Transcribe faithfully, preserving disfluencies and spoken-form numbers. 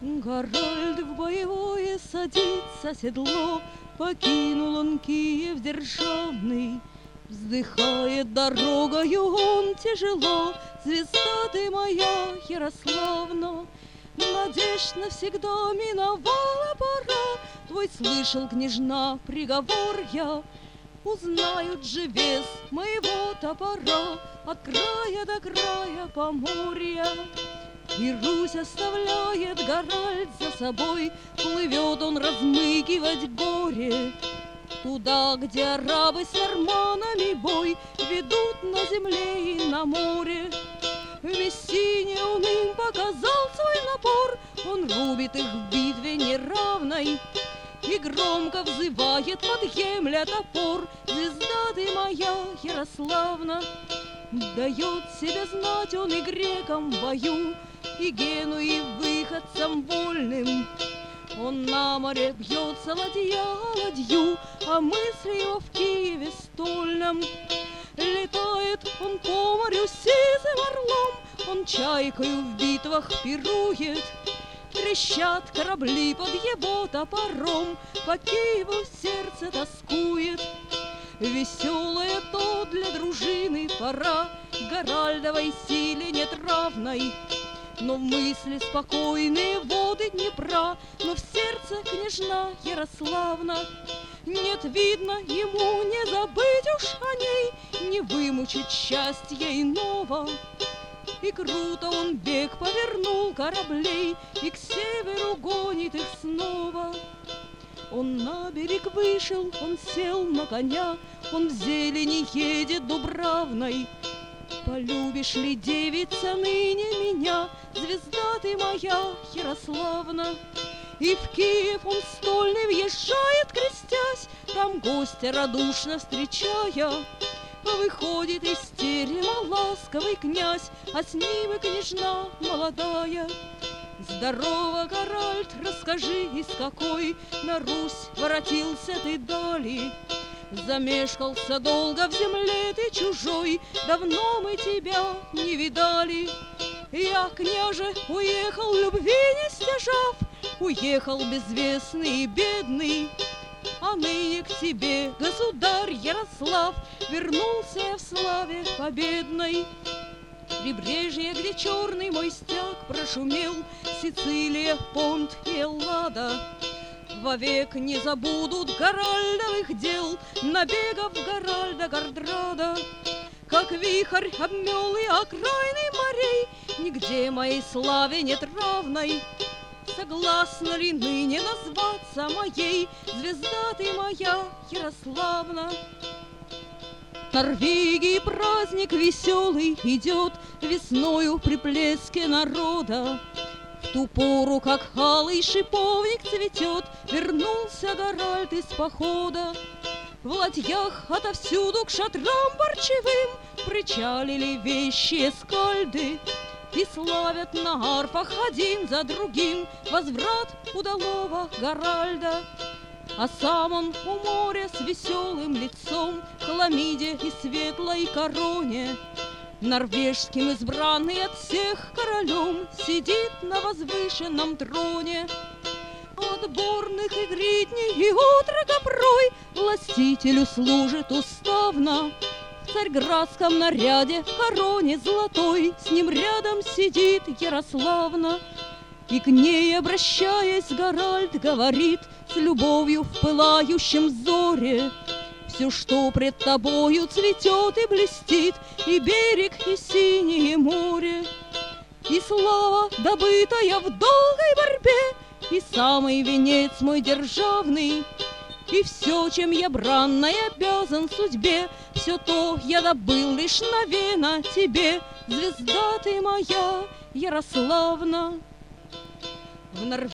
Гарольд в боевое садится седло, покинул он Киев державный. Вздыхает дорогою он тяжело, звезда ты моя, Ярославна. Надежд навсегда миновала пора, твой слышал, княжна, приговор я. Узнают же вес моего топора от края до края Поморья. И Русь оставляет Гаральд за собой, плывет он размыкивать горе. Туда, где арабы с норманами бой ведут на земле и на море. В Мессине он им показал свой напор, он рубит их в битве неравной. И громко взывает подъемля топор: звезда ты моя, Ярославна. Дает себе знать он и грекам в бою, и Генуи выходцам вольным. Он на море бьется ладья ладью, а мысли его в Киеве стольном. Летает он по морю сизым орлом, он чайкою в битвах пирует. Трещат корабли под его топором, по Киеву сердце тоскует. Веселая то для дружины пора, Гаральдовой силе нет равной. Но в мысли спокойные воды Днепра, но в сердце княжна Ярославна. Нет, видно, ему не забыть уж о ней, не вымучить счастья иного. И круто он бег повернул кораблей, и к северу гонит их снова. Он на берег вышел, он сел на коня, он в зелени едет дубравной. Полюбишь ли, девица, ныне меня, звезда ты моя, Ярославна? И в Киев он стольный въезжает, крестясь, там гостя радушно встречая. Выходит из терема ласковый князь, а с ним и княжна молодая. Здорово, Гаральд, расскажи, из какой на Русь воротился ты дали? Замешкался долго в земле ты чужой, давно мы тебя не видали. Я, княже, уехал, любви не стяжав, уехал безвестный и бедный. А ныне к тебе, государь Ярослав, вернулся я в славе победной. Прибрежье, где черный мой стяг прошумел, Сицилия, Понт и Эллада. Вовек не забудут Гаральдовых дел, набегов Гаральда Гардрада. Как вихрь обмел и окраины морей, нигде моей славе нет равной. Согласна ли ныне назваться моей, звезда ты моя, Ярославна? В Норвегии праздник веселый идет, весною при плеске народа. В ту пору, как алый шиповник цветет, вернулся Гаральд из похода. В ладьях отовсюду к шатрам борчевым причалили вещие скальды и славят на арфах один за другим возврат удалого Гаральда. А сам он у моря с веселым лицом, в хламиде и светлой короне, норвежским избранный от всех королем, сидит на возвышенном троне. Отборных и гридней и отрока прой властителю служит уставно. В царьградском наряде, в короне золотой, с ним рядом сидит Ярославна. И к ней, обращаясь, Гаральд говорит с любовью в пылающем взоре: все, что пред тобою цветет и блестит, и берег, и синее море, и слава, добытая в долгой борьбе, и самый венец мой державный, и все, чем я бранно и обязан судьбе, все то я добыл лишь навечно тебе, звезда ты моя, Ярославна. В Норвегии